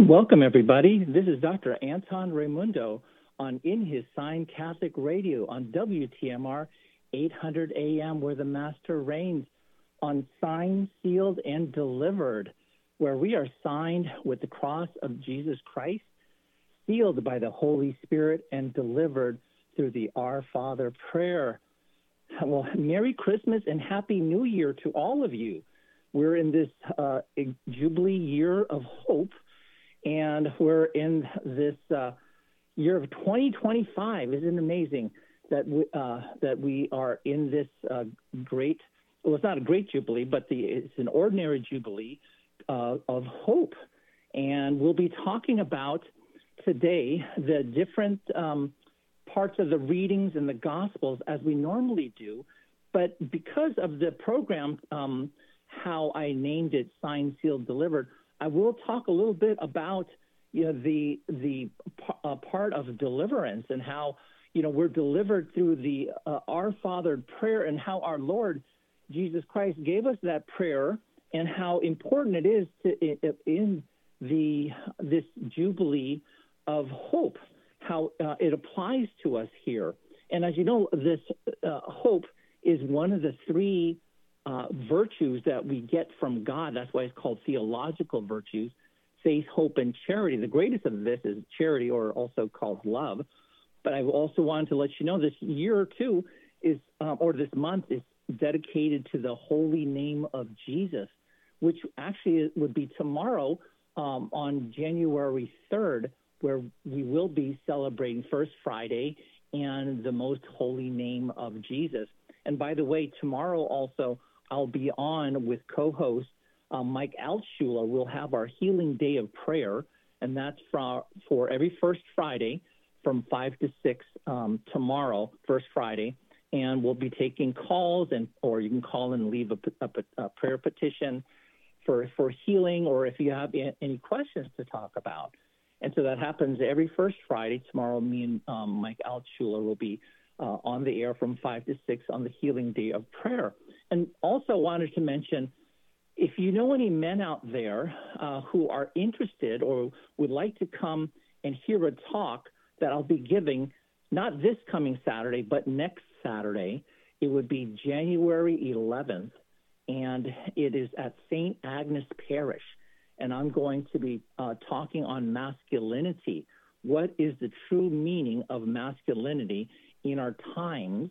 Welcome, everybody. This is Dr. Anton Raimundo on In His Sign Catholic Radio on WTMR 800 AM, where the Master reigns, on Signed, Sealed, and Delivered, where we are signed with the cross of Jesus Christ, sealed by the Holy Spirit, and delivered through the Our Father prayer. Well, Merry Christmas and Happy New Year to all of you. We're in this Jubilee year of hope, and we're in this year of 2025. Isn't it amazing that we are in this great, well, it's not a great Jubilee, but it's an ordinary Jubilee of hope. And we'll be talking about today the different parts of the readings and the Gospels as we normally do. But because of the program, how I named it Signed, Sealed, Delivered, I will talk a little bit about the part of deliverance and how we're delivered through the Our Father prayer, and how our Lord Jesus Christ gave us that prayer, and how important it is to in this Jubilee of hope, how it applies to us here. And as you know, this hope is one of the three virtues that we get from God. That's why it's called theological virtues: faith, hope, and charity. The greatest of this is charity, or also called love. But I also wanted to let you know this year too is, or this month is dedicated to the holy name of Jesus, which actually would be tomorrow on January 3rd, where we will be celebrating First Friday and the most holy name of Jesus. And by the way, tomorrow also I'll be on with co-host Mike Altshuler. We'll have our Healing Day of Prayer, and that's for every first Friday from 5 to 6 tomorrow, first Friday. And we'll be taking calls, or you can call and leave a prayer petition for healing, or if you have any questions to talk about. And so that happens every first Friday. Tomorrow, me and Mike Altshuler will be on the air from 5 to 6 on the Healing Day of Prayer. And also wanted to mention, if you know any men out there who are interested or would like to come and hear a talk that I'll be giving, not this coming Saturday, but next Saturday, it would be January 11th, and it is at St. Agnes Parish. And I'm going to be talking on masculinity. What is the true meaning of masculinity in our times?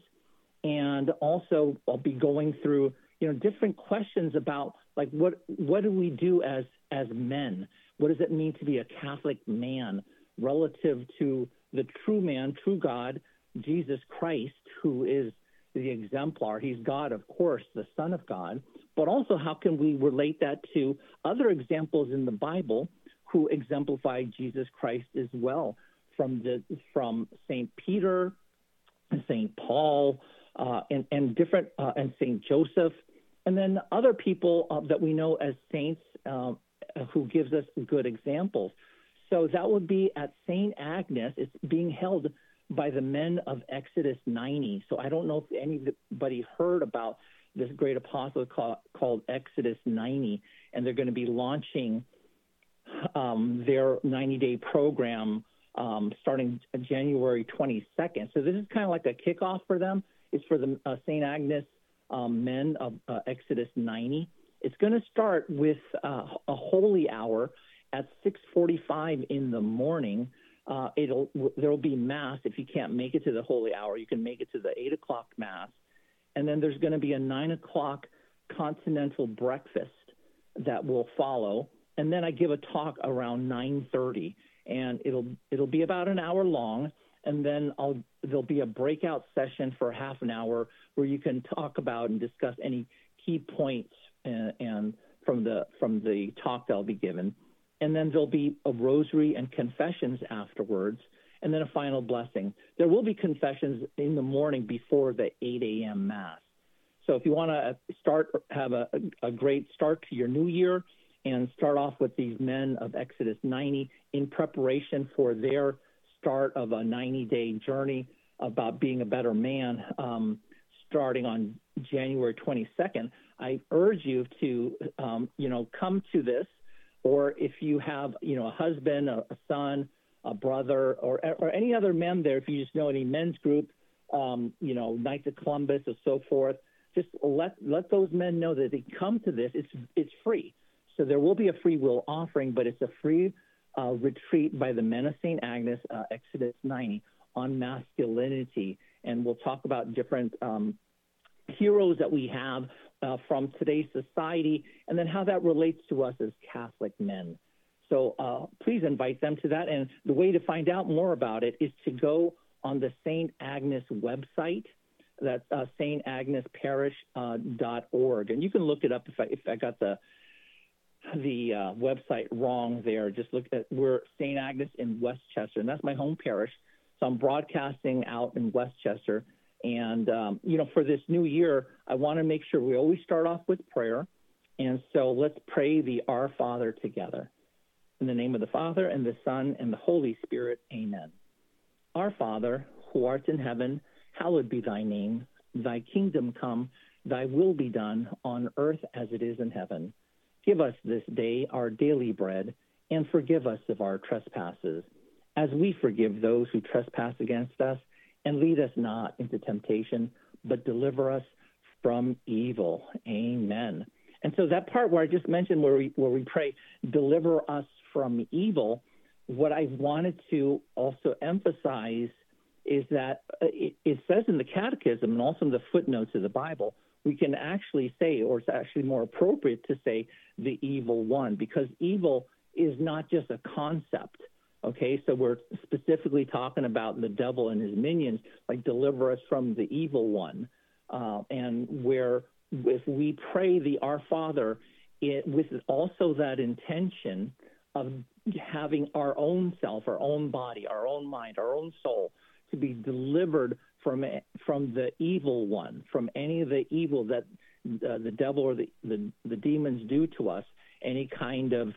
And also I'll be going through, different questions about, like, what do we do as men? What does it mean to be a Catholic man relative to the true man, true God, Jesus Christ, who is the exemplar? He's God, of course, the Son of God. But also, how can we relate that to other examples in the Bible who exemplify Jesus Christ as well, from St. Peter, St. Paul, and different, and St. Joseph, and then other people that we know as saints who gives us good examples. So that would be at St. Agnes. It's being held by the men of Exodus 90. So I don't know if anybody heard about this great apostle called Exodus 90, and they're going to be launching their 90-day program starting January 22nd. So this is kind of like a kickoff for them. It's for the St. Agnes men of Exodus 90. It's going to start with a holy hour at 6:45 in the morning. There'll be Mass. If you can't make it to the holy hour, you can make it to the 8 o'clock Mass. And then there's going to be a 9 o'clock continental breakfast that will follow. And then I give a talk around 9:30, and it'll be about an hour long. And then there'll be a breakout session for half an hour where you can talk about and discuss any key points and from the talk that'll be given. And then there'll be a rosary and confessions afterwards, and then a final blessing. There will be confessions in the morning before the 8 a.m. Mass. So if you want to have a great start to your new year and start off with these men of Exodus 90 in preparation for their start of a 90-day journey about being a better man, starting on January 22nd, I urge you to, come to this or if you have, a husband, a son, a brother, or any other men there, if you just know any men's group, Knights of Columbus or so forth, just let those men know that they come to this. It's free. So there will be a free will offering, but it's a free retreat by the Men of St. Agnes, Exodus 90, on masculinity. And we'll talk about different heroes that we have from today's society, and then how that relates to us as Catholic men. So please invite them to that. And the way to find out more about it is to go on the St. Agnes website. That's stagnesparish.org. And you can look it up if I got the website wrong there. Just look at, we're St. Agnes in Westchester, and that's my home parish. So I'm broadcasting out in Westchester. And, for this new year, I want to make sure we always start off with prayer. And so let's pray the Our Father together. In the name of the Father, and the Son, and the Holy Spirit, amen. Our Father, who art in heaven, hallowed be thy name. Thy kingdom come, thy will be done on earth as it is in heaven. Give us this day our daily bread, and forgive us of our trespasses, as we forgive those who trespass against us. And lead us not into temptation, but deliver us from evil. Amen. And so that part where I just mentioned where we pray, deliver us from evil, what I wanted to also emphasize is that it says in the Catechism and also in the footnotes of the Bible, we can actually say, or it's actually more appropriate to say, the evil one, because evil is not just a concept. Okay, so we're specifically talking about the devil and his minions, like deliver us from the evil one. And where if we pray the Our Father, with also that intention of having our own self, our own body, our own mind, our own soul, to be delivered from the evil one, from any of the evil that the devil or the demons do to us, any kind of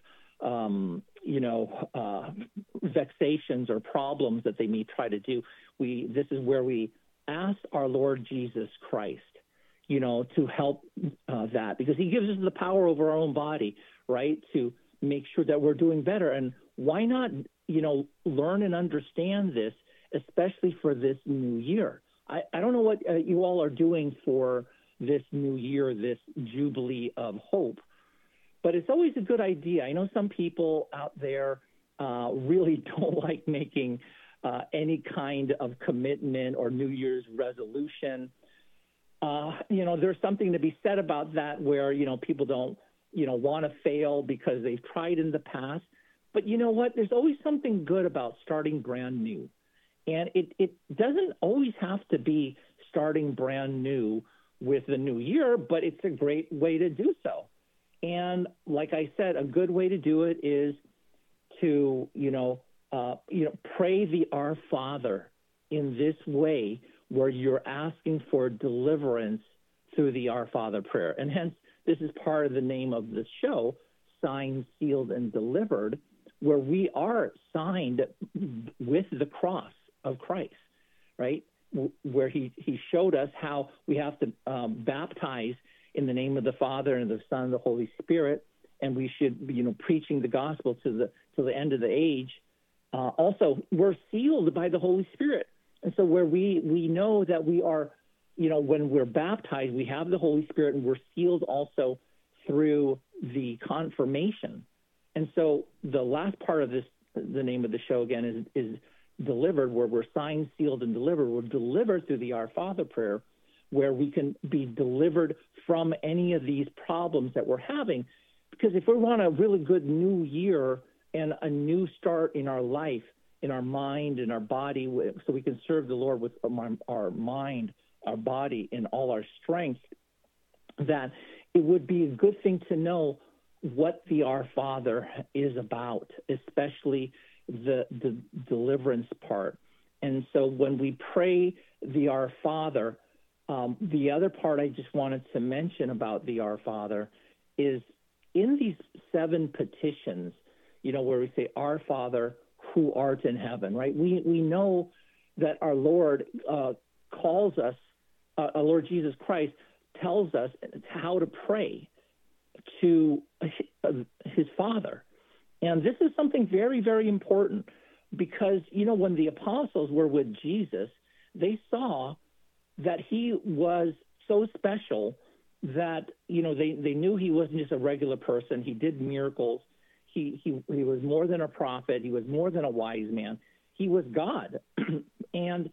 vexations or problems that they may try to do. This is where we ask our Lord Jesus Christ, to help that, because he gives us the power over our own body, right, to make sure that we're doing better. And why not, learn and understand this, especially for this new year. I don't know what you all are doing for this new year, this Jubilee of Hope, but it's always a good idea. I know some people out there really don't like making any kind of commitment or New Year's resolution. There's something to be said about that where, people don't, want to fail because they've tried in the past. But you know what? There's always something good about starting brand new. And it doesn't always have to be starting brand new with the new year, but it's a great way to do so. And like I said, a good way to do it is to, pray the Our Father in this way, where you're asking for deliverance through the Our Father prayer. And hence, this is part of the name of the show, Signed, Sealed, and Delivered, where we are signed with the cross of Christ, right? Where he showed us how we have to baptize in the name of the Father and the Son and the Holy Spirit, and we should be, preaching the gospel to the end of the age. Also, we're sealed by the Holy Spirit. And so where we know that we are, when we're baptized, we have the Holy Spirit, and we're sealed also through the confirmation. And so the last part of this, the name of the show again, is delivered, where we're signed, sealed, and delivered. We're delivered through the Our Father prayer, where we can be delivered from any of these problems that we're having. Because if we want a really good new year and a new start in our life, in our mind, in our body, so we can serve the Lord with our mind, our body, and all our strength, that it would be a good thing to know what the Our Father is about, especially the deliverance part. And so when we pray the Our Father, the other part I just wanted to mention about the Our Father is in these 7 petitions, where we say, Our Father, who art in heaven, right? We know that our Lord calls us, our Lord Jesus Christ tells us how to pray to his Father. And this is something very, very important because, when the apostles were with Jesus, they saw that he was so special that, they knew he wasn't just a regular person. He did miracles. He was more than a prophet. He was more than a wise man. He was God. And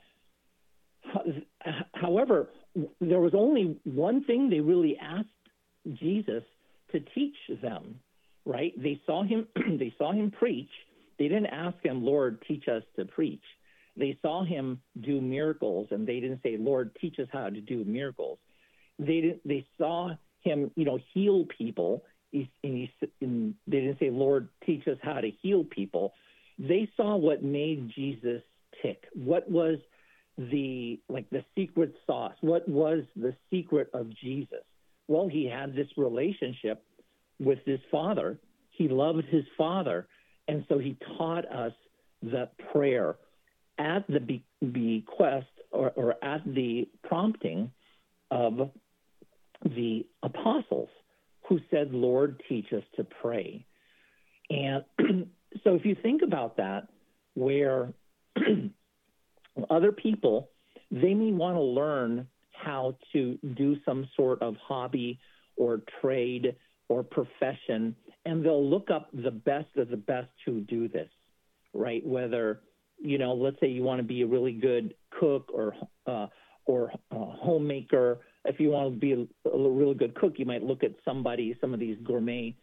however, there was only one thing they really asked Jesus to teach them, right? They saw him preach. They didn't ask him, Lord, teach us to preach. They saw him do miracles, and they didn't say, Lord, teach us how to do miracles. They saw him, heal people. They didn't say, Lord, teach us how to heal people. They saw what made Jesus tick. What was the secret sauce? What was the secret of Jesus? Well, he had this relationship with his Father. He loved his Father. And so he taught us the prayer at the bequest or at the prompting of the apostles who said, Lord, teach us to pray. And so if you think about that, where other people, they may want to learn how to do some sort of hobby or trade or profession, and they'll look up the best of the best who do this, right? Whether, let's say you want to be a really good cook or homemaker. If you want to be a really good cook, you might look at some of these gourmet,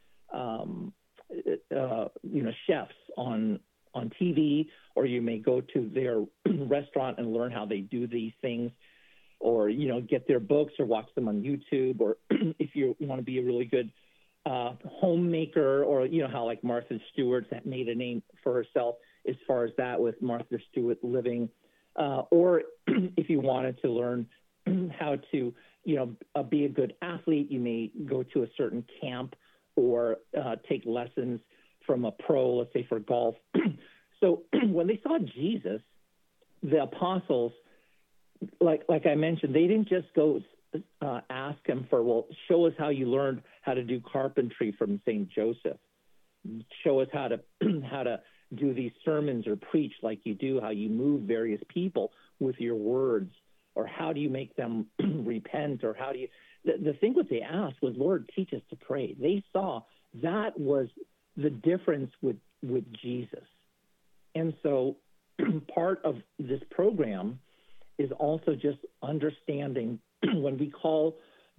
chefs on TV, or you may go to their restaurant and learn how they do these things, or, get their books or watch them on YouTube, or if you want to be a really good homemaker, or, how like Martha Stewart made a name for herself as far as that with Martha Stewart Living, or if you wanted to learn how to, be a good athlete, you may go to a certain camp or take lessons from a pro, let's say for golf. So when they saw Jesus, the apostles, like I mentioned, they didn't just go ask him for, well, show us how you learned how to do carpentry from St. Joseph. Show us how to do these sermons or preach like you do, how you move various people with your words, or how do you make them repent, or how do you – the thing what they asked was, Lord, teach us to pray. They saw that was the difference with Jesus. And so part of this program is also just understanding when we call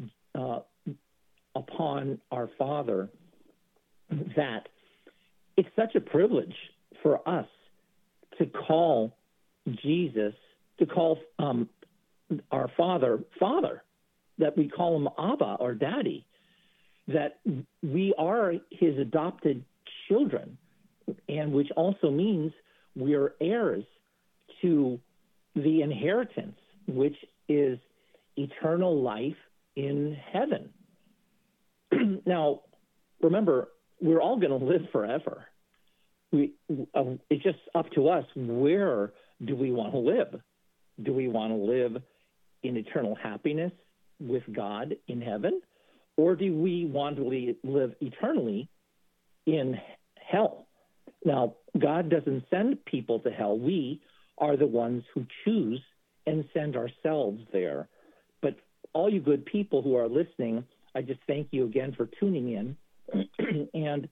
upon our Father, that it's such a privilege for us to call Jesus, to call our Father, that we call him Abba or Daddy, that we are his adopted children, and which also means we are heirs to the inheritance, which is eternal life in heaven. Now, remember, we're all going to live forever. It's just up to us. Where do we want to live? Do we want to live in eternal happiness with God in heaven? Or do we want to live eternally in hell? Now, God doesn't send people to hell. We are the ones who choose and send ourselves there. But all you good people who are listening, I just thank you again for tuning in. And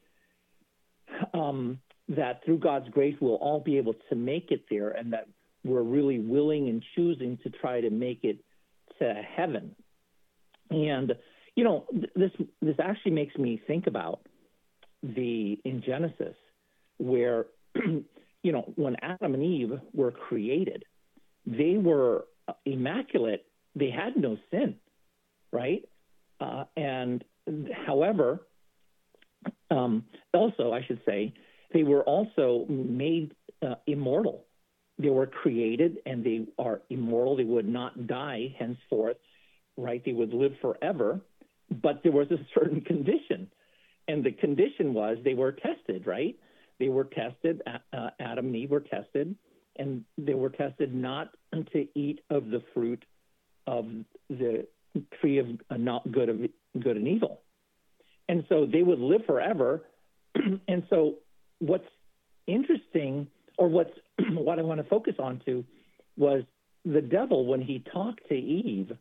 that through God's grace, we'll all be able to make it there, and that we're really willing and choosing to try to make it to heaven. And, this actually makes me think about in Genesis, where, when Adam and Eve were created, they were immaculate. They had no sin, right? And however, also, I should say, they were also made immortal. They were created and they are immortal. They would not die henceforth, right? They would live forever. But there was a certain condition. And the condition was they were tested, right? They were tested, Adam and Eve were tested, and they were tested not to eat of the fruit of the tree of not good and evil. And so they would live forever. And so what's interesting, or what I want to focus on to, was the devil, when he talked to Eve,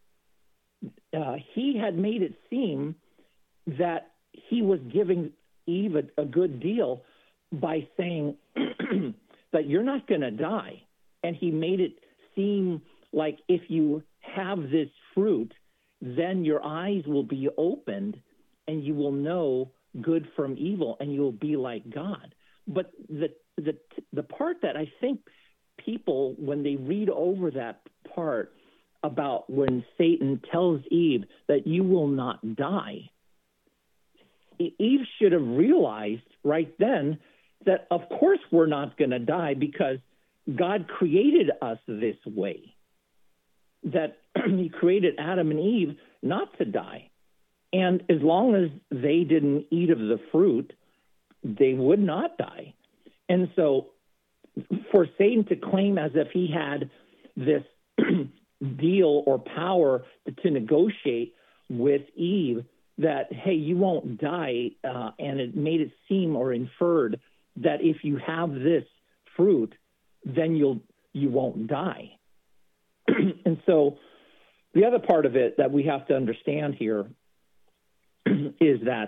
he had made it seem that he was giving Eve a good deal by saying that you're not going to die. And he made it seem like if you have this fruit, then your eyes will be opened and you will know good from evil and you'll be like God. But the part that I think people, when they read over that part about when Satan tells Eve that you will not die, Eve should have realized right then that, of course, we're not going to die because God created us this way, that he created Adam and Eve not to die. And as long as they didn't eat of the fruit, they would not die. And so for Satan to claim as if he had this deal or power to negotiate with Eve that, hey, you won't die, and it made it seem or inferred that if you have this fruit, then you won't die. And so the other part of it that we have to understand here is that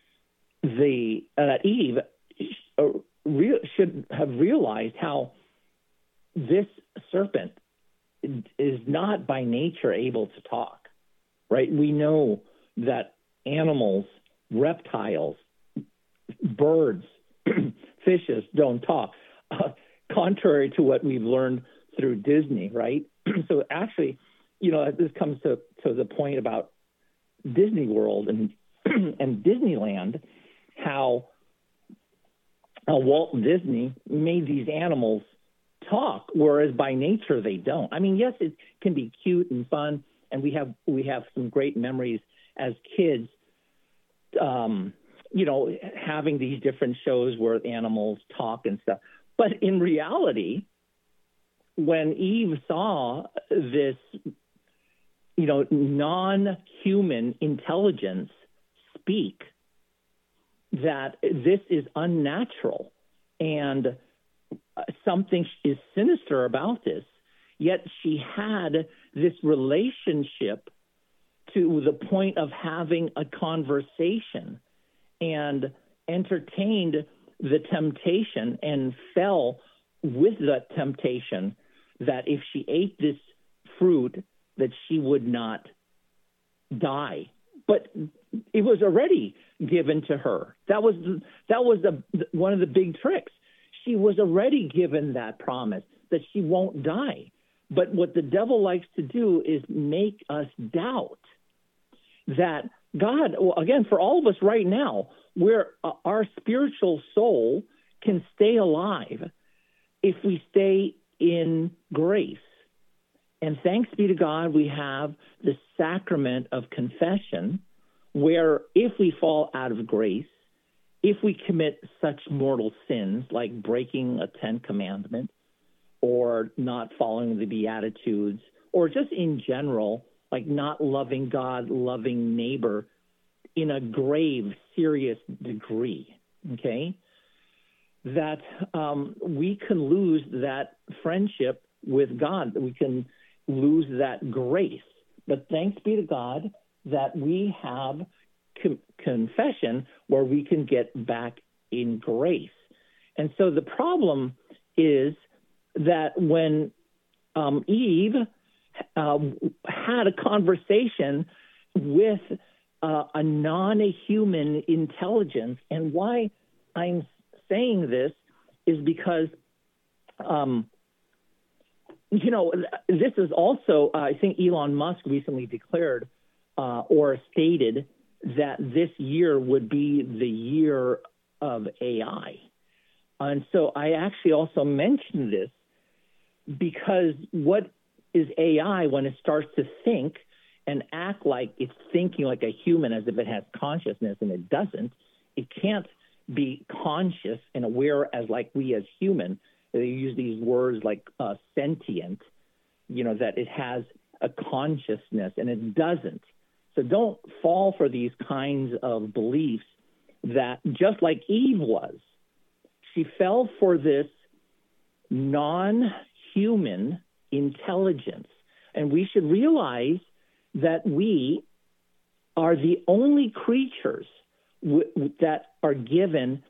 Eve should have realized how this serpent is not by nature able to talk, right? We know that animals, reptiles, birds, fishes don't talk, contrary to what we've learned through Disney, right? So actually, this comes to the point about Disney World and Disneyland, how Walt Disney made these animals talk, whereas by nature they don't. I mean, yes, it can be cute and fun, and we have some great memories as kids, having these different shows where animals talk and stuff. But in reality, when Eve saw this, non-human intelligence speak, that this is unnatural and something is sinister about this, yet she had this relationship to the point of having a conversation and entertained the temptation and fell with the temptation that if she ate this fruit, that she would not die. But it was already given to her. That was one of the big tricks. She was already given that promise that she won't die. But what the devil likes to do is make us doubt that God, again, for all of us right now, where our spiritual soul can stay alive if we stay in grace. And thanks be to God, we have the sacrament of confession, where if we fall out of grace, if we commit such mortal sins like breaking a 10 commandment or not following the Beatitudes, or just in general, like not loving God, loving neighbor in a grave, serious degree, okay, that we can lose that friendship with God, we can lose that grace. But thanks be to God that we have confession where we can get back in grace. And so the problem is that when Eve had a conversation with a non-human intelligence, and why I'm saying this is because, this is also, I think Elon Musk recently declared or stated that this year would be the year of AI. And so I actually also mentioned this because what is AI when it starts to think and act like it's thinking like a human as if it has consciousness, and it doesn't? It can't be conscious and aware as like we as human. They use these words like sentient, that it has a consciousness, and it doesn't. So don't fall for these kinds of beliefs that just like Eve was, She fell for this non-human intelligence. And we should realize that we are the only creatures that are given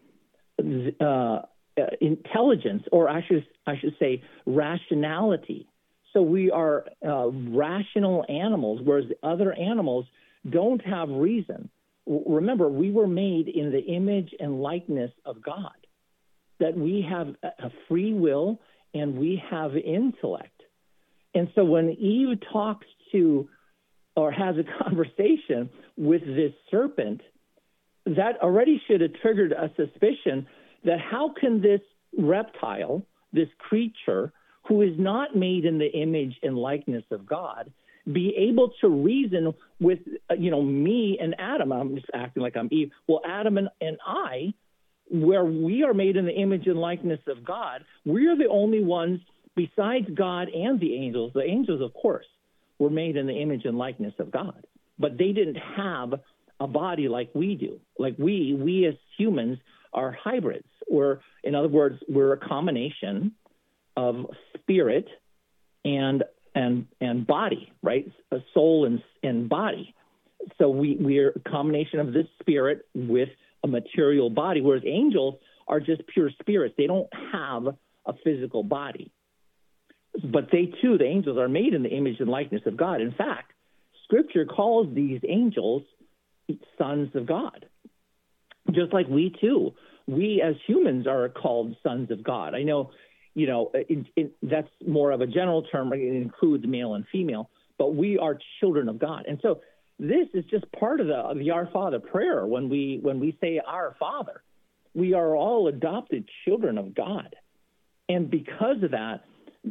intelligence, or I should say rationality. So we are rational animals, whereas the other animals don't have reason. Remember, we were made in the image and likeness of God, that we have a free will and we have intellect. And so when Eve talks to or has a conversation with this serpent, that already should have triggered a suspicion that how can this reptile, this creature, who is not made in the image and likeness of God, be able to reason with, me and Adam? I'm just acting like I'm Eve. Well, Adam and I, where we are made in the image and likeness of God, we are the only ones besides God and the angels. The angels, of course, were made in the image and likeness of God, but they didn't have a body like we do. Like we as humans are hybrids, or in other words, we're a combination of spirit and body, right? A soul and body. So we're a combination of this spirit with a material body, whereas angels are just pure spirits. They don't have a physical body. But they too, the angels, are made in the image and likeness of God. In fact, Scripture calls these angels sons of God. Just like we too, we as humans are called sons of God. I know, that's more of a general term. It includes male and female, but we are children of God. And so this is just part of the Our Father prayer. When we say Our Father, we are all adopted children of God. And because of that,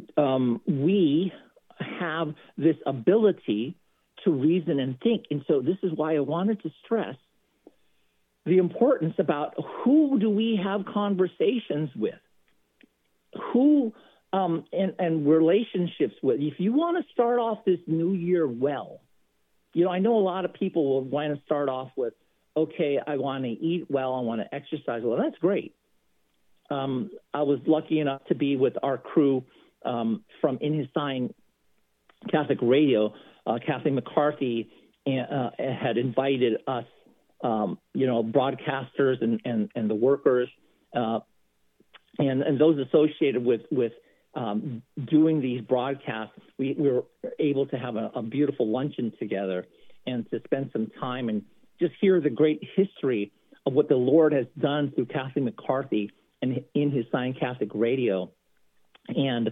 we have this ability to reason and think. And so this is why I wanted to stress the importance about who do we have conversations with, who and relationships with. If you want to start off this new year well, I know a lot of people will want to start off with, okay, I want to eat well, I want to exercise well. That's great. I was lucky enough to be with our crew from In His Sign Catholic Radio. Kathleen McCarthy had invited us, broadcasters and the workers and those associated with doing these broadcasts. We were able to have a beautiful luncheon together and to spend some time and just hear the great history of what the Lord has done through Kathleen McCarthy and In His Sign Catholic Radio, and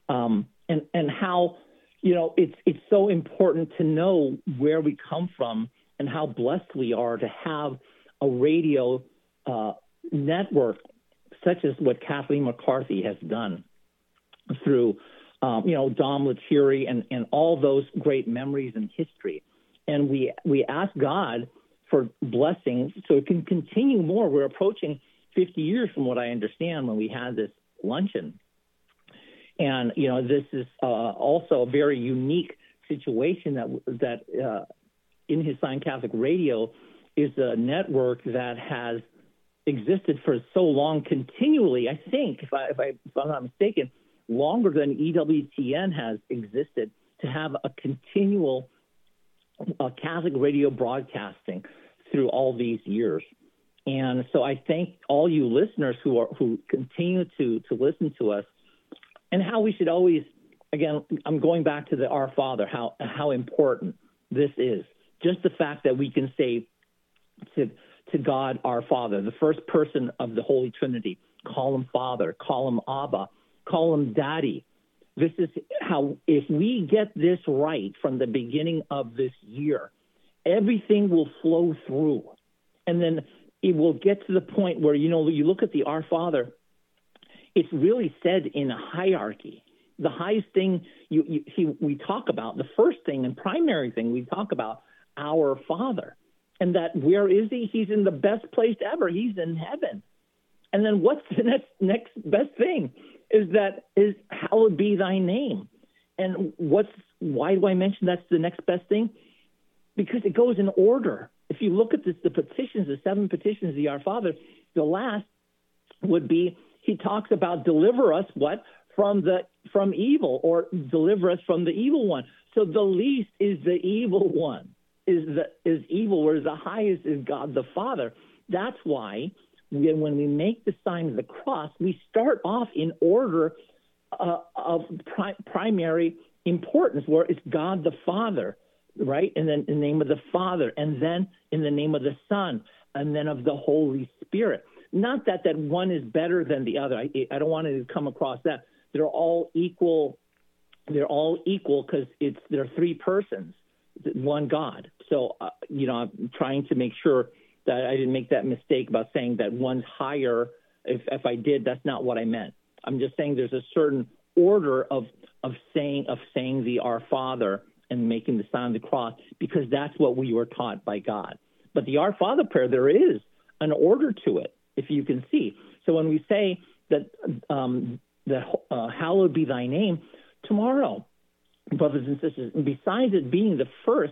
how it's so important to know where we come from and how blessed we are to have a radio network such as what Kathleen McCarthy has done through, Dom Lettieri and all those great memories and history. And we ask God for blessings so it can continue more. We're approaching 50 years from what I understand when we had this luncheon. And, this is also a very unique situation that In His Sign Catholic Radio is a network that has existed for so long continually. I think, if I'm not mistaken, longer than EWTN has existed, to have a continual Catholic radio broadcasting through all these years. And so I thank all you listeners who continue to listen to us, and how we should always, again, I'm going back to the Our Father, how important this is. Just the fact that we can say to God, our Father, the first person of the Holy Trinity, call him Father, call him Abba, call him Daddy. This is how, if we get this right from the beginning of this year, everything will flow through. And then it will get to the point where, you look at the Our Father, it's really said in a hierarchy. The highest thing we talk about, the first thing and primary thing we talk about, our Father. And that where is he? He's in the best place ever. He's in heaven. And then what's the next best thing is hallowed be thy name. And why do I mention that's the next best thing? Because it goes in order. If you look at the petitions, the 7 petitions of the Our Father, the last would be he talks about deliver us from evil, or deliver us from the evil one. So the least is the evil one, is evil, whereas the highest is God the Father. That's why when we make the sign of the cross, we start off in order of primary importance, where it's God the Father, right? And then in the name of the Father, and then in the name of the Son, and then of the Holy Spirit. Not that one is better than the other. I don't want to come across that. They're all equal. They're all equal because they're three persons, one God. So, I'm trying to make sure that I didn't make that mistake about saying that one's higher. If I did, that's not what I meant. I'm just saying there's a certain order of saying the Our Father and making the sign of the cross, because that's what we were taught by God. But the Our Father prayer, there is an order to it, if you can see. So when we say that hallowed be thy name, tomorrow, brothers and sisters, besides it being the first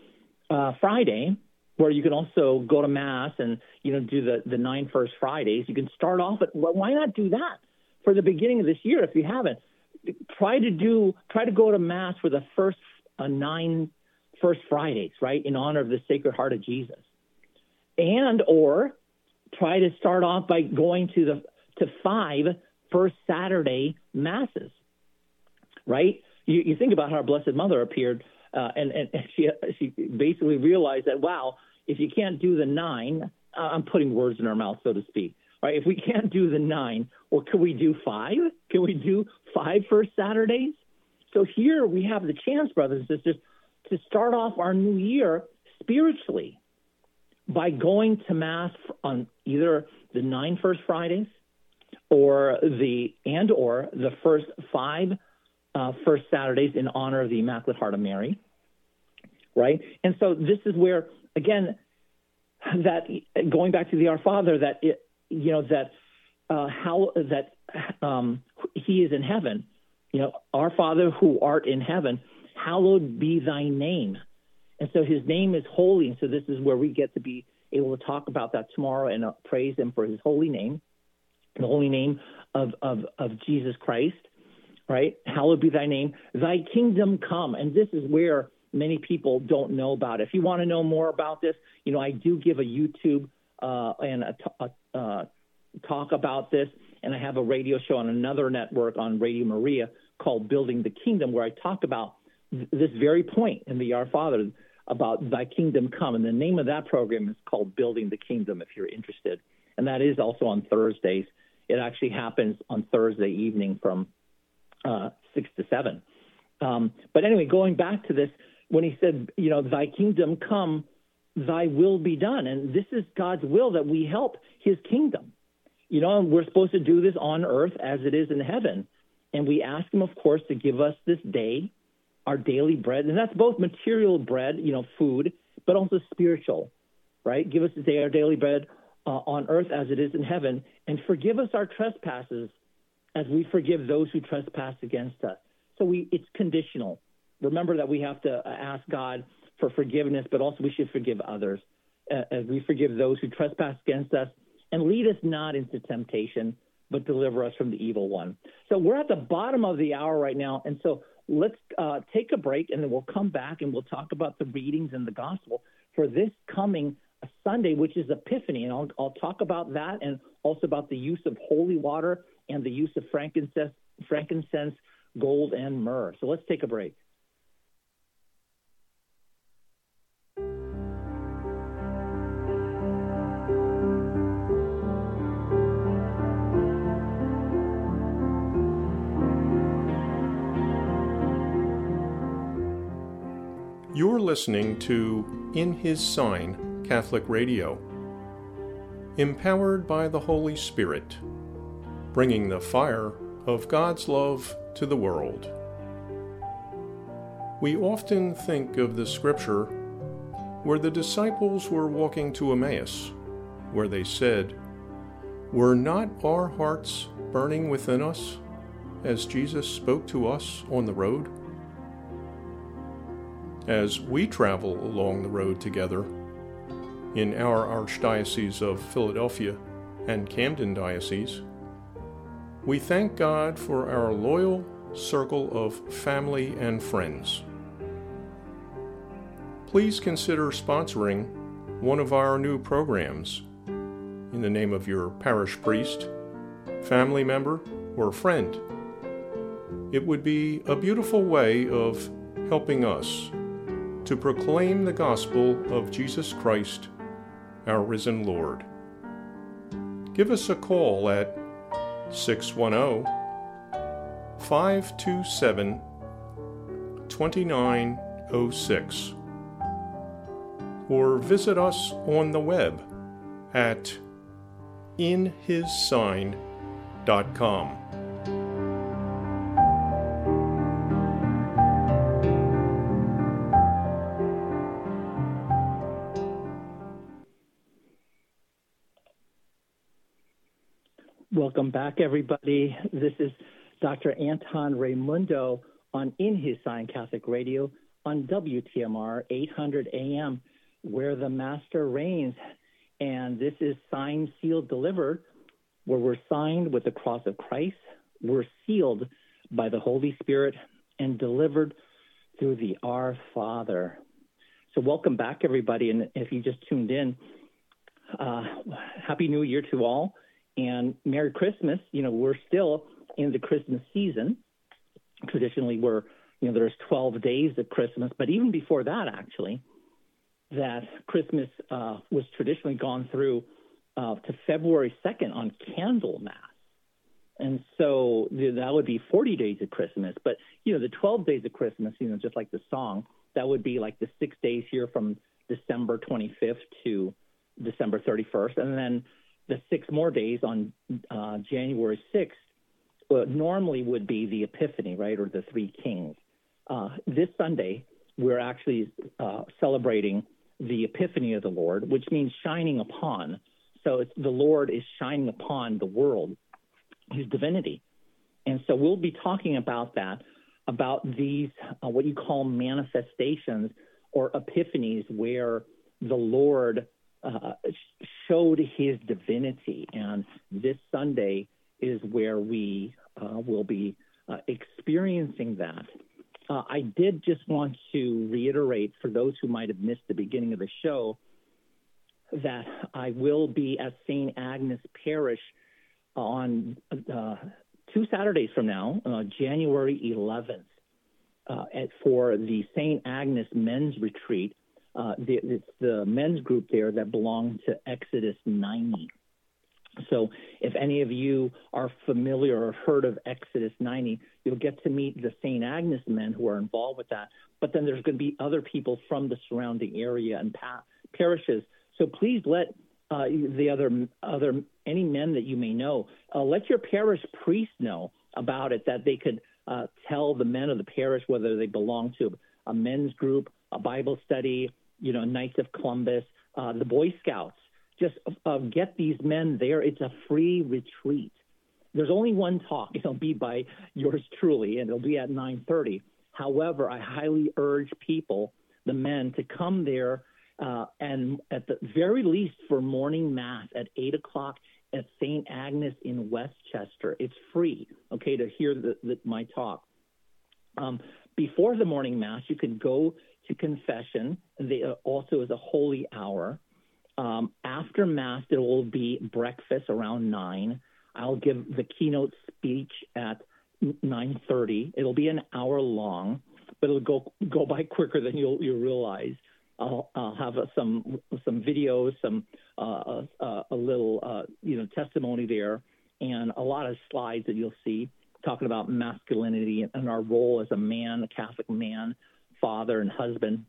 Friday, where you can also go to Mass and, do the 9 First Fridays, you can start off at, well, why not do that for the beginning of this year if you haven't? Try to go to Mass for the first 9 First Fridays, right, in honor of the Sacred Heart of Jesus. And or try to start off by going to 5 First Saturday Masses, right? You think about how our Blessed Mother appeared, and she basically realized that, wow, if you can't do the 9, I'm putting words in her mouth, so to speak, right? If we can't do the 9, or can we do 5? Can we do 5 First Saturdays? So here we have the chance, brothers and sisters, to start off our new year spiritually by going to Mass on either the 9 First Fridays or the first 5 First Saturdays in honor of the Immaculate Heart of Mary, right? And so this is where, again, that going back to the Our Father, that He is in heaven. Our Father who art in heaven, hallowed be thy name. And so his name is holy. And so this is where we get to be able to talk about that tomorrow and praise him for his holy name, the holy name of Jesus Christ, right? Hallowed be thy name, thy kingdom come. And this is where many people don't know about it. If you want to know more about this, I do give a YouTube and a talk about this. And I have a radio show on another network on Radio Maria called Building the Kingdom, where I talk about this very point in the Our Father about thy kingdom come. And the name of that program is called Building the Kingdom, if you're interested. And that is also on Thursdays. It actually happens on Thursday evening from 6 to 7. But anyway, going back to this, when he said, thy kingdom come, thy will be done. And this is God's will, that we help his kingdom. And we're supposed to do this on earth as it is in heaven. And we ask him, of course, to give us this day our daily bread. And that's both material bread, food, but also spiritual, right? Give us this day our daily bread on earth as it is in heaven. And forgive us our trespasses as we forgive those who trespass against us. So it's conditional. Remember that we have to ask God for forgiveness, but also we should forgive others as we forgive those who trespass against us. And lead us not into temptation, but deliver us from the evil one. So we're at the bottom of the hour right now. And so let's take a break, and then we'll come back and we'll talk about the readings and the gospel for this coming Sunday, which is Epiphany. And I'll talk about that, and also about the use of holy water and the use of frankincense, gold, and myrrh. So let's take a break. You're listening to In His Sign Catholic Radio, empowered by the Holy Spirit, bringing the fire of God's love to the world. We often think of the scripture where the disciples were walking to Emmaus, where they said, "Were not our hearts burning within us as Jesus spoke to us on the road?" As we travel along the road together in our Archdiocese of Philadelphia and Camden Diocese, We thank God for our loyal circle of family and friends. Please consider sponsoring one of our new programs in the name of your parish priest, family member, or friend. It would be a beautiful way of helping us to proclaim the gospel of Jesus Christ, our risen Lord. Give us a call at 610-527-2906 or visit us on the web at inhissign.com. Welcome back, everybody. This is Dr. Anton Raimundo on In His Sign Catholic Radio on WTMR 800 AM, where the Master reigns. And this is Signed, Sealed, Delivered, where we're signed with the cross of Christ, we're sealed by the Holy Spirit, and delivered through the Our Father. So welcome back, everybody. And if you just tuned in, Happy New Year to all. And Merry Christmas. We're still in the Christmas season. Traditionally, there's 12 days of Christmas. But even before that, actually, that Christmas was traditionally gone through to February 2nd on Candle Mass. And so that would be 40 days of Christmas. But, the 12 days of Christmas, just like the song, that would be like the 6 days here from December 25th to December 31st. And then the 6 more days on January 6th normally would be the Epiphany, right, or the Three Kings. This Sunday, we're actually celebrating the Epiphany of the Lord, which means shining upon. So the Lord is shining upon the world, his divinity. And so we'll be talking about that, about these, what you call manifestations or epiphanies, where the Lord showed his divinity. And this Sunday is where we will be experiencing that. I did just want to reiterate for those who might have missed the beginning of the show that I will be at St. Agnes Parish on 2 Saturdays from now, January 11th, for the St. Agnes Men's Retreat. It's the men's group there that belong to Exodus 90. So if any of you are familiar or heard of Exodus 90, you'll get to meet the St. Agnes men who are involved with that. But then there's going to be other people from the surrounding area and parishes. So please let the other any men that you may know, let your parish priest know about it, that they could tell the men of the parish whether they belong to a men's group, a Bible study, Knights of Columbus, the Boy Scouts. Just get these men there. It's a free retreat. There's only one talk. It'll be by yours truly, and it'll be at 9:30. However, I highly urge people, the men, to come there and at the very least for morning mass at 8 o'clock at St. Agnes in Westchester. It's free, okay, to hear my talk. Before the morning mass, you can go to confession. There also is a holy hour. After Mass, there will be breakfast around 9. I'll give the keynote speech at 9:30. It'll be an hour long, but it'll go by quicker than you'll realize. I'll have some videos, a little testimony there, and a lot of slides that you'll see talking about masculinity and our role as a man, a Catholic man, father, and husband.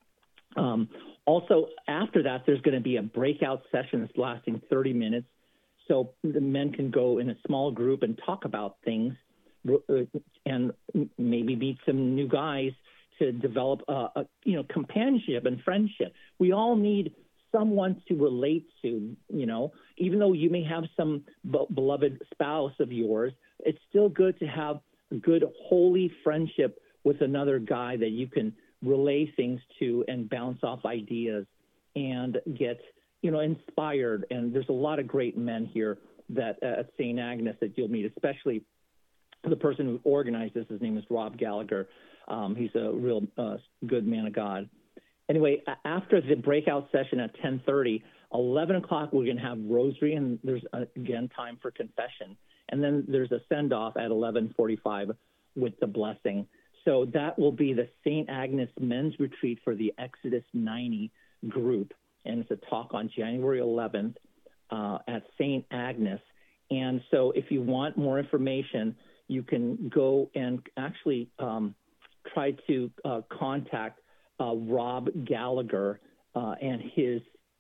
Also, after that, there's going to be a breakout session that's lasting 30 minutes. So the men can go in a small group and talk about things and maybe meet some new guys to develop companionship and friendship. We all need someone to relate to, even though you may have some beloved spouse of yours, it's still good to have a good, holy friendship with another guy that you can relay things to and bounce off ideas and get, inspired. And there's a lot of great men here that at St. Agnes that you'll meet, especially the person who organized this. His name is Rob Gallagher. He's a real good man of God. Anyway, after the breakout session at 10:30, 11 o'clock, we're going to have rosary, and there's, again, time for confession. And then there's a send-off at 11:45 with the blessing. So that will be the St. Agnes Men's Retreat for the Exodus 90 group. And it's a talk on January 11th at St. Agnes. And so if you want more information, you can go and actually try to contact Rob Gallagher, and his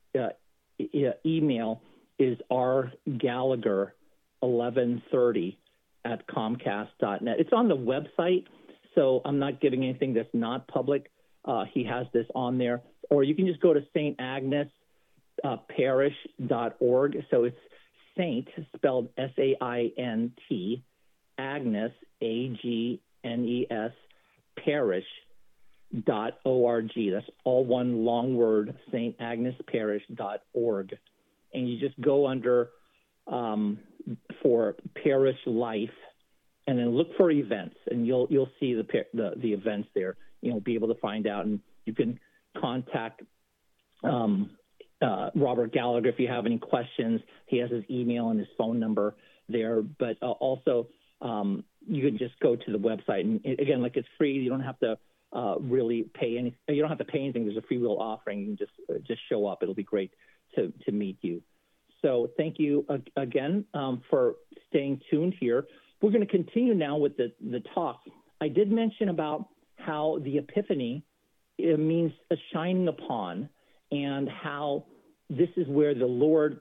email is rgallagher1130@comcast.net. It's on the website, so I'm not giving anything that's not public. He has this on there. Or you can just go to stagnes.parish.org. So it's Saint, spelled Saint, Agnes, Agnes, parish.org. That's all one long word, stagnesparish.org. And you just go under for parish life, and then look for events, and you'll see the events there. You'll be able to find out, and you can contact Robert Gallagher if you have any questions. He has his email and his phone number there, but also you can just go to the website, and again, like, it's free. You don't have to really pay anything. You don't have to pay anything. There's a free will offering. You can just show up. It'll be great to meet you. So thank you again for staying tuned here. We're going to continue now with the talk. I did mention about how the Epiphany, it means a shining upon, and how this is where the Lord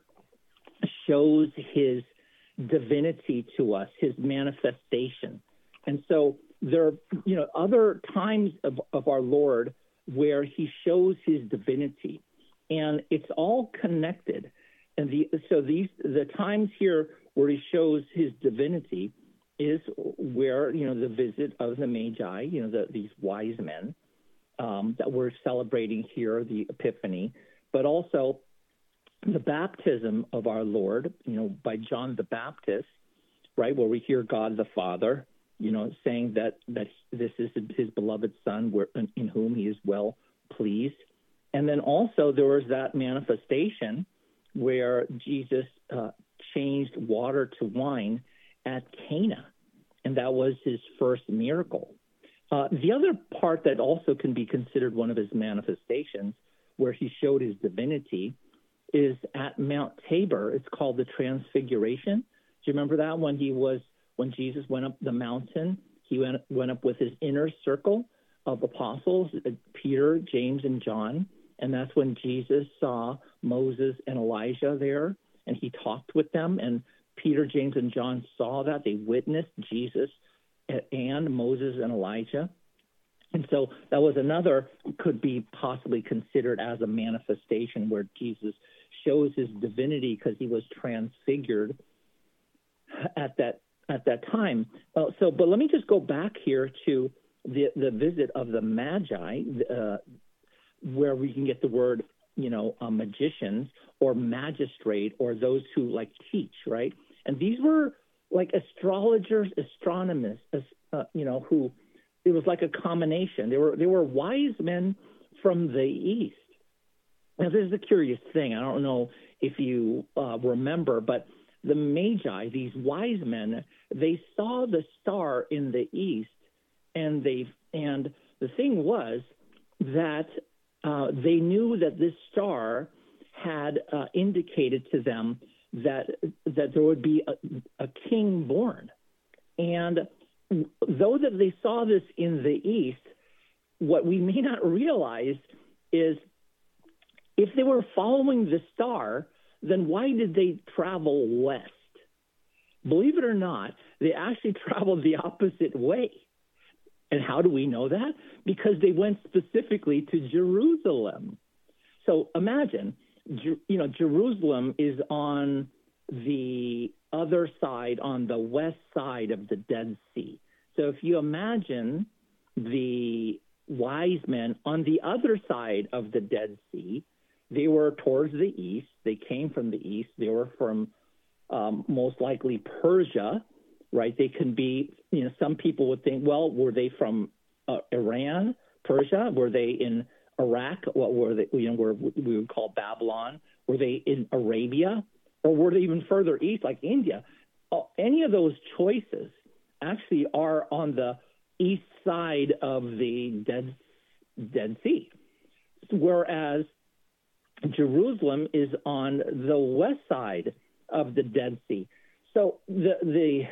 shows his divinity to us, his manifestation. And so there are, other times of our Lord where he shows his divinity, and it's all connected. And the times here where he shows his divinity is where, the visit of the Magi, these wise men that we're celebrating here, the Epiphany, but also the baptism of our Lord, by John the Baptist, right, where we hear God the Father, saying that this is his beloved Son, in whom he is well pleased. And then also there was that manifestation where Jesus changed water to wine at Cana, and that was his first miracle. The other part that also can be considered one of his manifestations, where he showed his divinity, is at Mount Tabor. It's called the Transfiguration. Do you remember that when Jesus went up the mountain? He went up with his inner circle of apostles, Peter, James, and John, and that's when Jesus saw Moses and Elijah there, and he talked with them, and Peter, James, and John saw that. They witnessed Jesus and Moses and Elijah. And so that was another, could be possibly considered as a manifestation where Jesus shows his divinity because he was transfigured at that time. But let me just go back here to the visit of the Magi, where we can get the word, magicians or magistrate, or those who teach, right? And these were like astrologers, astronomers, who, it was like a combination. They were wise men from the East. Now, this is a curious thing. I don't know if you remember, but the Magi, these wise men, they saw the star in the East, and the thing was that they knew that this star had indicated to them that there would be a king born. And though that they saw this in the East, what we may not realize is if they were following the star, then why did they travel west? Believe it or not, they actually traveled the opposite way. And how do we know that? Because they went specifically to Jerusalem. So imagine, Jerusalem is on the other side, on the west side of the Dead Sea. So if you imagine the wise men on the other side of the Dead Sea, they were towards the east. They came from the east. They were from most likely Persia, right? They can be, some people would think, well, were they from Iran, Persia? Were they in Iraq? What were they, where we would call Babylon? Were they in Arabia? Or were they even further east, like India? Any of those choices actually are on the east side of the Dead Sea, whereas Jerusalem is on the west side of the Dead Sea. So the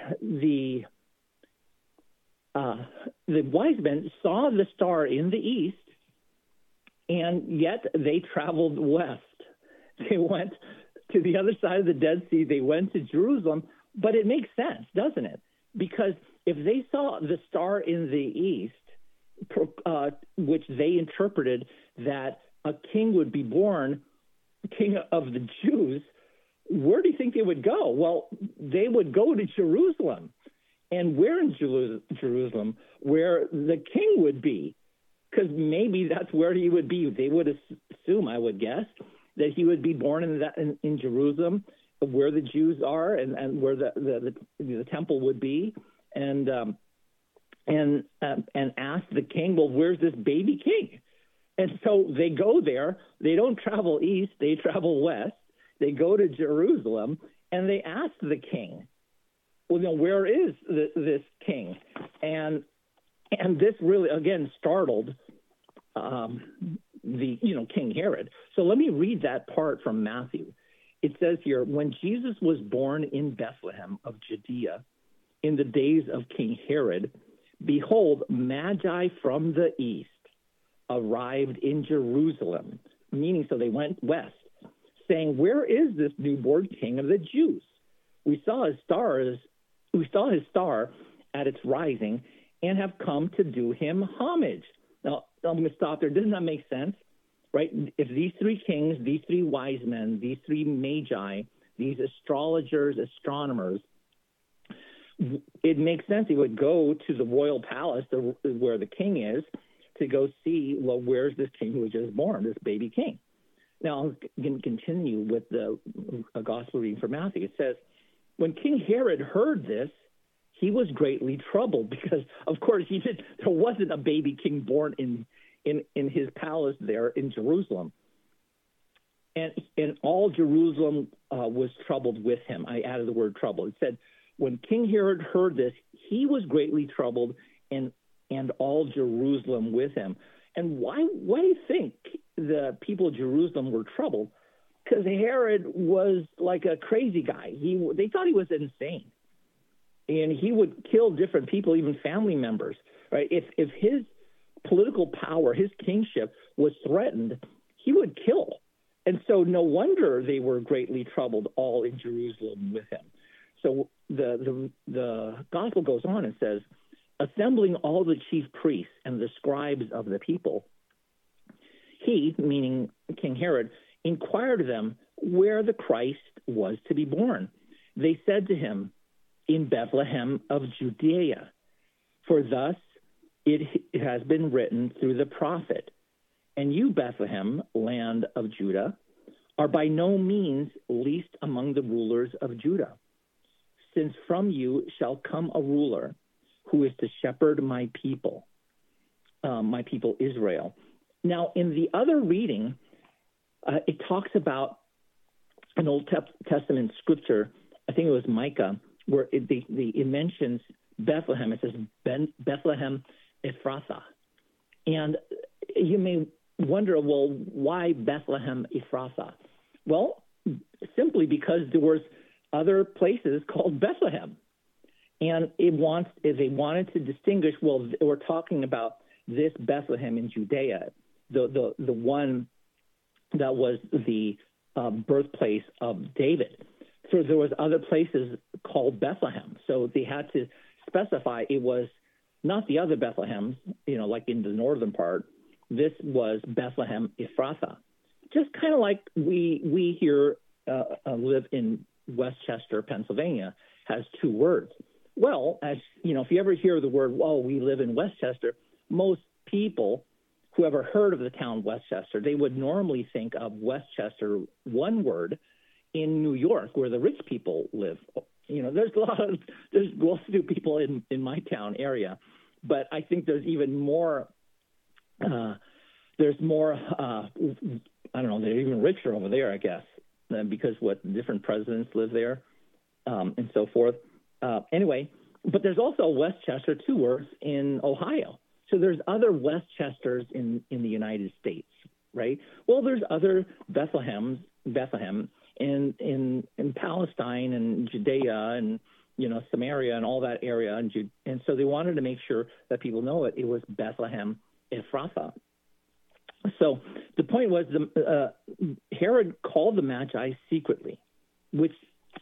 wise men saw the star in the east, and yet they traveled west. They went to the other side of the Dead Sea. They went to Jerusalem, but it makes sense, doesn't it? Because if they saw the star in the east, which they interpreted that a king would be born, king of the Jews, where do you think they would go? Well, they would go to Jerusalem. And where in Jerusalem? Where the king would be. Because maybe that's where he would be. They would assume, I would guess, that he would be born in Jerusalem, where the Jews are, and where the temple would be, and ask the king, well, where's this baby king? And so they go there. They don't travel east. They travel west. They go to Jerusalem, and they ask the king, well, where is this king? And this really, again, startled King Herod. So let me read that part from Matthew. It says here, when Jesus was born in Bethlehem of Judea in the days of King Herod, behold, Magi from the east arrived in Jerusalem, meaning so they went west, saying, where is this newborn king of the Jews? We saw his star at its rising and have come to do him homage. Now, I'm going to stop there. Doesn't that make sense? Right? If these three kings, these three wise men, these three magi, these astrologers, astronomers, it makes sense he would go to the royal palace where the king is to go see, well, where's this king who was just born, this baby king? Now, I'm going to continue with the gospel reading for Matthew. It says, when King Herod heard this, he was greatly troubled because, of course, there wasn't a baby king born in his palace there in Jerusalem. And all Jerusalem was troubled with him. I added the word troubled. It said, when King Herod heard this, he was greatly troubled, and all Jerusalem with him. And why do you think the people of Jerusalem were troubled? Because Herod was like a crazy guy. They thought he was insane. And he would kill different people, even family members, right? If his political power, his kingship was threatened, he would kill. And so no wonder they were greatly troubled all in Jerusalem with him. So the gospel goes on and says, assembling all the chief priests and the scribes of the people, he, meaning King Herod, inquired of them where the Christ was to be born. They said to him, in Bethlehem of Judea, for thus it has been written through the prophet, and you, Bethlehem, land of Judah, are by no means least among the rulers of Judah, since from you shall come a ruler who is to shepherd my people Israel. Now, in the other reading, it talks about an Old Testament scripture, I think it was Micah, where it mentions Bethlehem. It says Bethlehem Ephrathah. And you may wonder, well, why Bethlehem Ephrathah? Well, simply because there was other places called Bethlehem. And they wanted to distinguish, well, we're talking about this Bethlehem in Judea, the one that was the birthplace of David. So there was other places called Bethlehem. So they had to specify it was not the other Bethlehems, like in the northern part. This was Bethlehem Ephrathah. Just kind of like we here live in Westchester, Pennsylvania, has two words. Well, as if you ever hear the word, well, we live in Westchester, most people who ever heard of the town Westchester, they would normally think of Westchester, one word, in New York, where the rich people live. There's well-to-do people in my town area, but I think there's even more. There's more. I don't know. They're even richer over there, I guess, because different presidents live there, and so forth. Anyway, but there's also Westchester, two words, in Ohio. So there's other Westchesters in the United States, right? Well, there's other Bethlehem in Palestine and Judea and Samaria and all that area, and so they wanted to make sure that people know it. It was Bethlehem Ephrathah. So the point was, Herod called the Magi secretly, which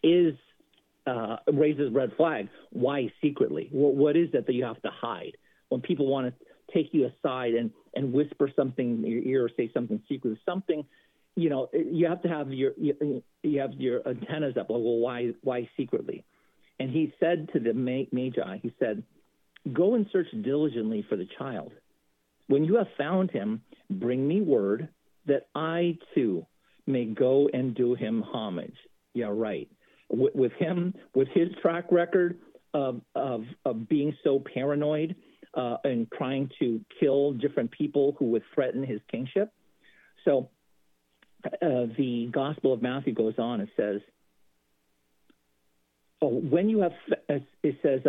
raises red flag. Why secretly? What is it that you have to hide? When people want to take you aside and whisper something in your ear or say something secretly, something, you have to have your antennas up. Well, why secretly? And he said to the Magi, he said, "Go and search diligently for the child. When you have found him, bring me word that I too may go and do him homage." Yeah, right. With him, with his track record of being so paranoid and trying to kill different people who would threaten his kingship. So the Gospel of Matthew goes on. It says, when you have, it says,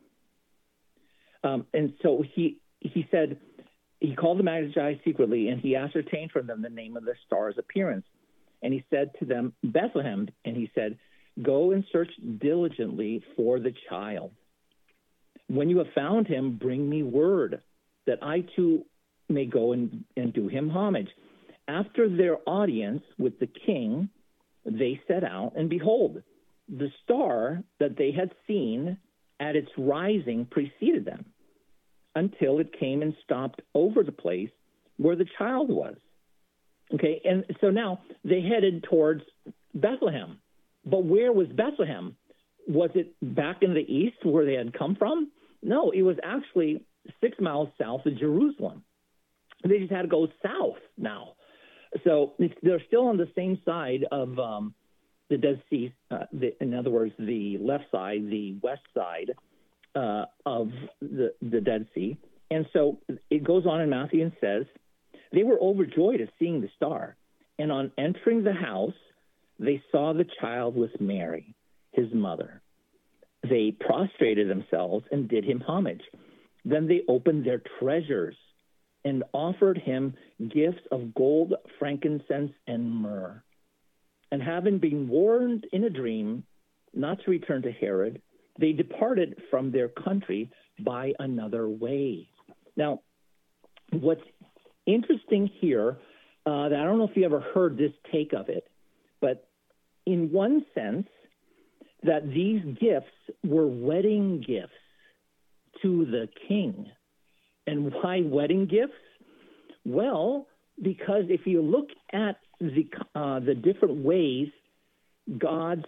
and so he said, he called the Magi secretly, and he ascertained from them the name of the star's appearance. And he said to them, Bethlehem, and he said, go and search diligently for the child. When you have found him, bring me word that I too may go and do him homage. After their audience with the king, they set out, and behold, the star that they had seen at its rising preceded them, until it came and stopped over the place where the child was. Okay, and so now they headed towards Bethlehem. But where was Bethlehem? Was it back in the east where they had come from? No, it was actually 6 miles south of Jerusalem. They just had to go south now. So they're still on the same side of the Dead Sea, in other words, the left side, the west side of the Dead Sea. And so it goes on in Matthew and says, they were overjoyed at seeing the star. And on entering the house, they saw the child with Mary, his mother. They prostrated themselves and did him homage. Then they opened their treasures and offered him gifts of gold, frankincense, and myrrh. And having been warned in a dream not to return to Herod, they departed from their country by another way. Now, what's interesting here, that I don't know if you ever heard this take of it, but in one sense, that these gifts were wedding gifts to the king. And why wedding gifts? Well, because if you look at the different ways God's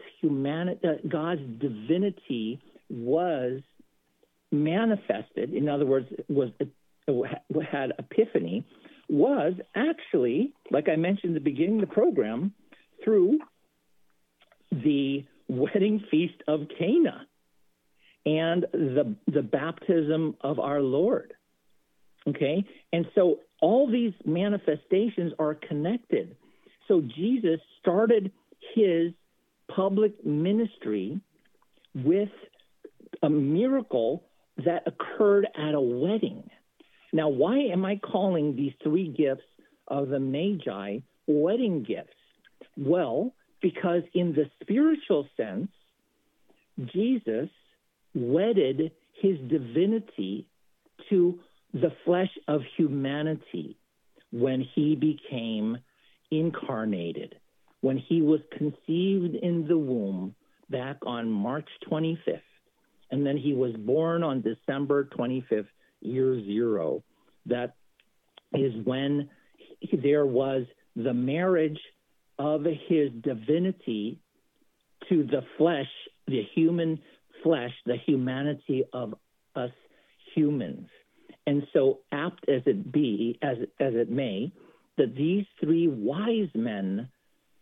divinity was manifested, in other words, had epiphany, was actually, like I mentioned at the beginning of the program, through the wedding feast of Cana and the baptism of our Lord. Okay? And so all these manifestations are connected. So Jesus started his public ministry with a miracle that occurred at a wedding. Now, why am I calling these three gifts of the Magi wedding gifts? Well, because in the spiritual sense, Jesus wedded his divinity to the flesh of humanity when he became incarnated, when he was conceived in the womb back on March 25th, and then he was born on December 25th, year zero. That is when there was the marriage of his divinity to the flesh, the human flesh, the humanity of us humans. And so apt as it be, as it may, that these three wise men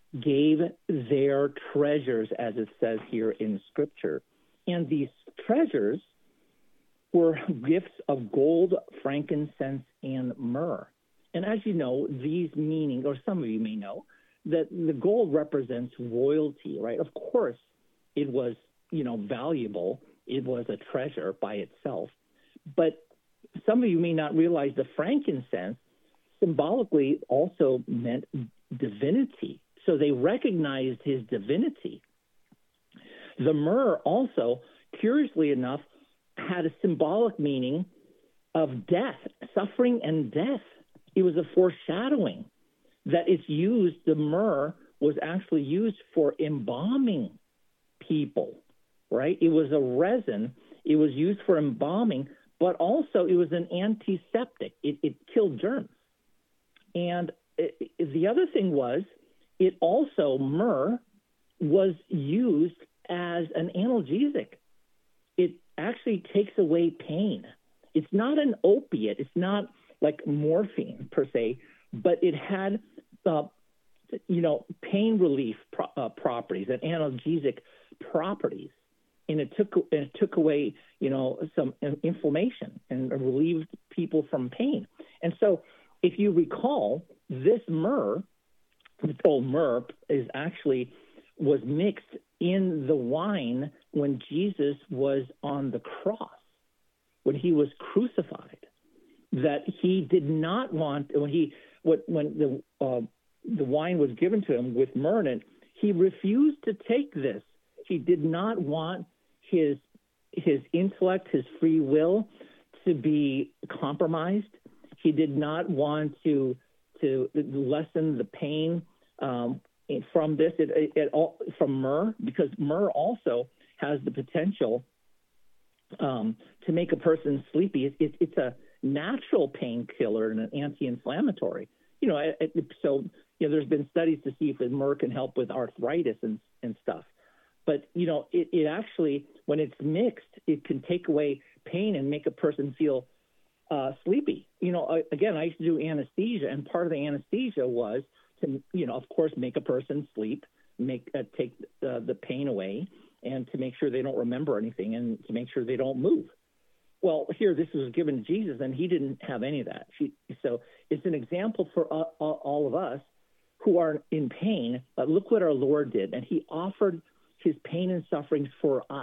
gave their treasures, as it says here in Scripture. And these treasures were gifts of gold, frankincense, and myrrh. And as you know, these meaning, or some of you may know, that the gold represents royalty, right? Of course, it was, valuable. It was a treasure by itself. But some of you may not realize the frankincense symbolically also meant divinity. So they recognized his divinity. The myrrh also, curiously enough, had a symbolic meaning of death, suffering and death. It was a foreshadowing that it's used, the myrrh was actually used for embalming people, right? It was a resin. It was used for embalming, but also it was an antiseptic. It killed germs. And the other thing was, it also, myrrh, was used as an analgesic. It actually takes away pain. It's not an opiate. It's not like morphine per se, but it had, pain relief properties and analgesic properties, and it took away, some inflammation and relieved people from pain. And so, if you recall, this myrrh was mixed in the wine when Jesus was on the cross, when he was crucified. That he did not want, when the wine was given to him with myrrh in it, he refused to take this. He did not want his intellect, his free will, to be compromised. He did not want to lessen the pain from this from myrrh, because myrrh also has the potential to make a person sleepy. It's a natural painkiller and an anti-inflammatory. There's been studies to see if myrrh can help with arthritis and stuff. But, it actually, when it's mixed, it can take away pain and make a person feel sleepy. Again, I used to do anesthesia, and part of the anesthesia was to, of course, make a person sleep, take the pain away, and to make sure they don't remember anything, and to make sure they don't move. Well, here, this was given to Jesus, and he didn't have any of that. So it's an example for all of us who are in pain. Look what our Lord did, and he offered his pain and sufferings for us,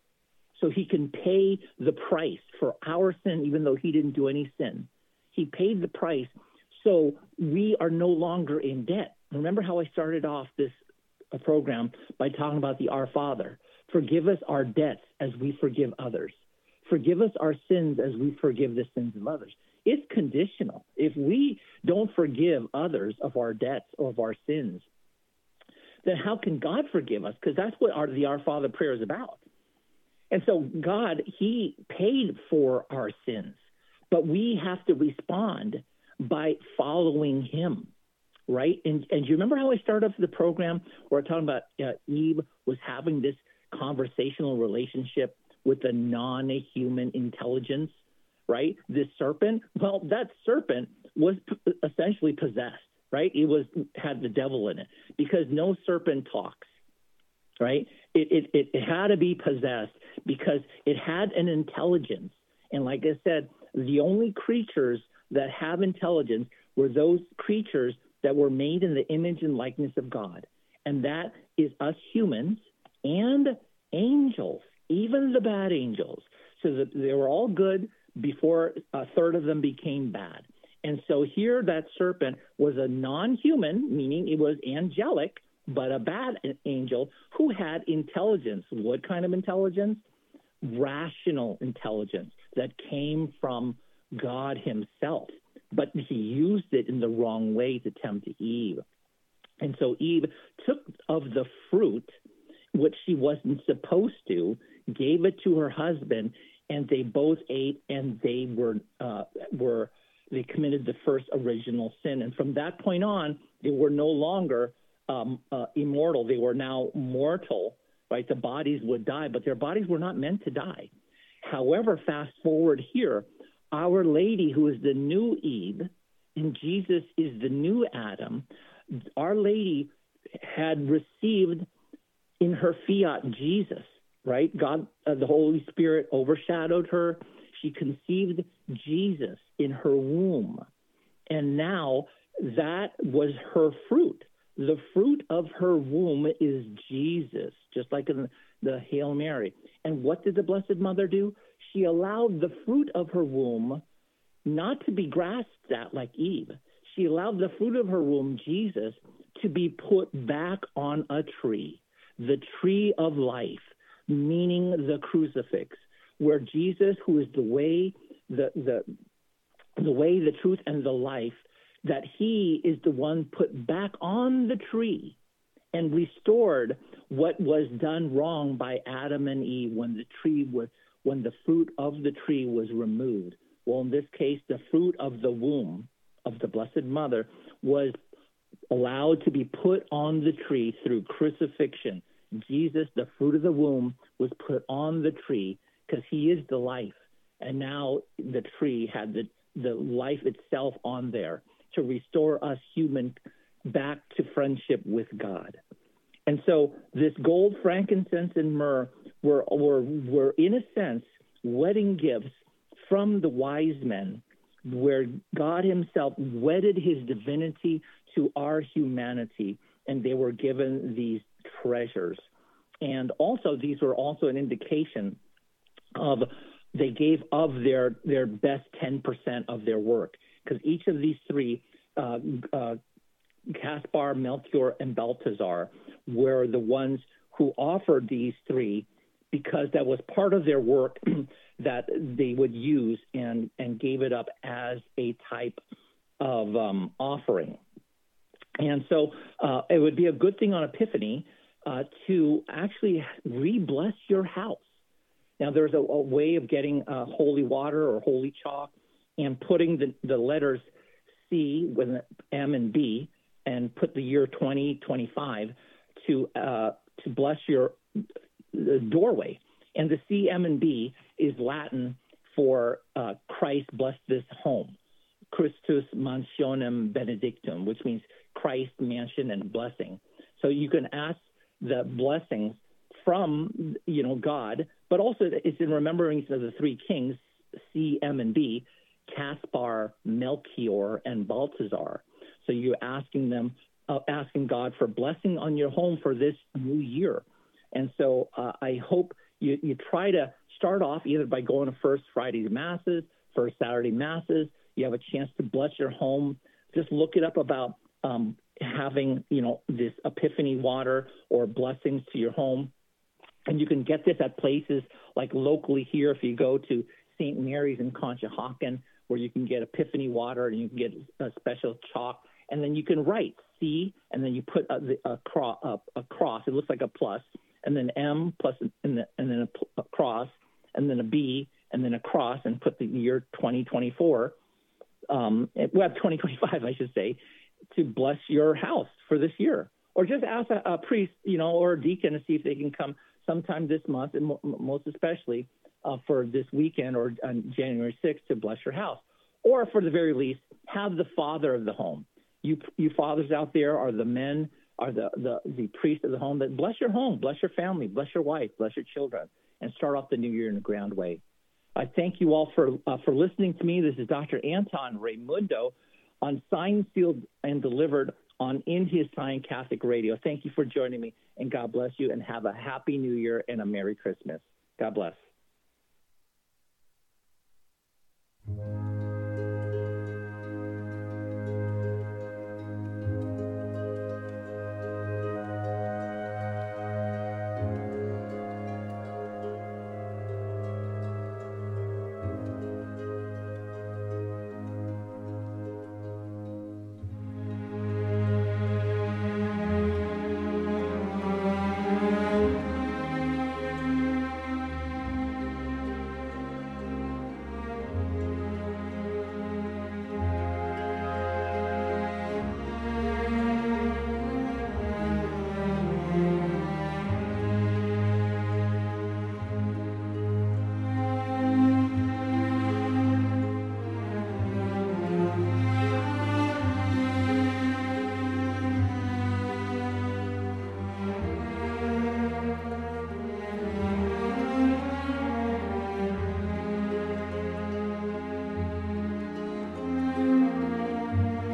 so he can pay the price for our sin, even though he didn't do any sin. He paid the price, so we are no longer in debt. Remember how I started off this program by talking about the Our Father. Forgive us our debts as we forgive others. Forgive us our sins as we forgive the sins of others. It's conditional. If we don't forgive others of our debts or of our sins, then how can God forgive us? Because that's what the Our Father prayer is about. And so God, he paid for our sins, but we have to respond by following him, right? And you remember how I started off the program where I talking about Eve was having this conversational relationship with a non-human intelligence, right? This serpent, well, that serpent was essentially possessed, right? It had the devil in it, because no serpent talks, right? It had to be possessed because it had an intelligence. And like I said, the only creatures that have intelligence were those creatures that were made in the image and likeness of God. And that is us humans and angels, even the bad angels. So that they were all good before a third of them became bad. And so here that serpent was a non-human, meaning it was angelic, but a bad angel who had intelligence. What kind of intelligence? Rational intelligence that came from God himself. But he used it in the wrong way to tempt Eve. And so Eve took of the fruit, which she wasn't supposed to, gave it to her husband, and they both ate, and they committed the first original sin. And from that point on, they were no longer immortal. They were now mortal, right? The bodies would die, but their bodies were not meant to die. However, fast forward here, Our Lady, who is the new Eve, and Jesus is the new Adam, Our Lady had received in her fiat Jesus, right? God, the Holy Spirit overshadowed her. She conceived Jesus in her womb. And now that was her fruit. The fruit of her womb is Jesus, just like in the Hail Mary. And what did the Blessed Mother do? She allowed the fruit of her womb not to be grasped at like Eve. She allowed the fruit of her womb, Jesus, to be put back on a tree, the tree of life, meaning the crucifix, where Jesus, who is the way, the way, the truth, and the life, that he is the one put back on the tree and restored what was done wrong by Adam and Eve when the fruit of the tree was removed. Well, in this case, the fruit of the womb of the Blessed Mother was allowed to be put on the tree through crucifixion. Jesus, the fruit of the womb, was put on the tree because he is the life. And now the tree had the life itself on there to restore us human back to friendship with God. And so this gold, frankincense, and myrrh were in a sense wedding gifts from the wise men, where God himself wedded his divinity to our humanity, and they were given these treasures. And also, these were also an indication of they gave of their best 10% of their work, because each of these three, Caspar, Melchior, and Balthazar, were the ones who offered these three because that was part of their work that they would use and gave it up as a type of offering. And so it would be a good thing on Epiphany to actually re-bless your house. Now, there's a way of getting holy water or holy chalk and putting the letters C with an M and B and put the year 2025 to bless your doorway. And the C, M, and B is Latin for Christ bless this home. Christus mansionem benedictum, which means Christ, mansion, and blessing. So you can ask the blessings from, God, but also it's in remembrance of the three kings, C, M, and B, Caspar, Melchior, and Balthazar. So you're asking God for blessing on your home for this new year. And so I hope you try to start off either by going to First Friday Masses, First Saturday Masses. You have a chance to bless your home. Just look it up about having, this Epiphany water or blessings to your home. And you can get this at places like locally here, if you go to St. Mary's in Conshohocken, where you can get Epiphany water and you can get a special chalk. And then you can write C, and then you put a cross. It looks like a plus, and then M plus, and then a cross, and then a B, and then a cross, and put the year 2024, 2025, I should say, to bless your house for this year. Or just ask a priest, or a deacon to see if they can come sometime this month, and most especially for this weekend or on January 6th to bless your house. Or for the very least, have the father of the home. You fathers out there are the men, are the priest of the home that bless your home, bless your family, bless your wife, bless your children, and start off the new year in a grand way. I thank you all for listening to me. This is Dr. Anton Raimundo on Signed, Sealed, and Delivered on In His Sign Catholic Radio. Thank you for joining me, and God bless you, and have a happy new year and a Merry Christmas. God bless.